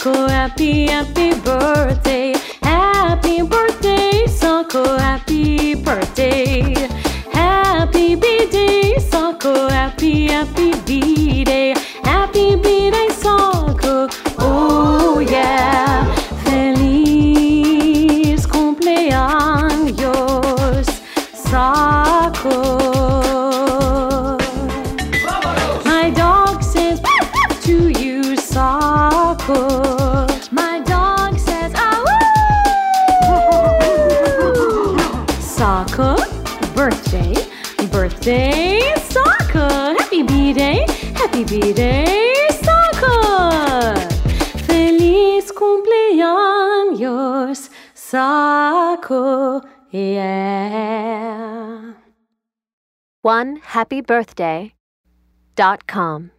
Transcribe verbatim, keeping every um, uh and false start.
Sako, happy, happy birthday. Happy birthday, Sako, happy birthday. Happy B-Day, Sako, happy, happy B-Day. Happy B-Day, Sako, oh yeah. Feliz cumpleaños, Sako. My dog says to you, Sako. My dog says, ah, woo! Sako, birthday, birthday, Sako. Happy B-Day, happy B-Day, Sako. Feliz cumpleaños, Sako, yeah. one happy birthday dot com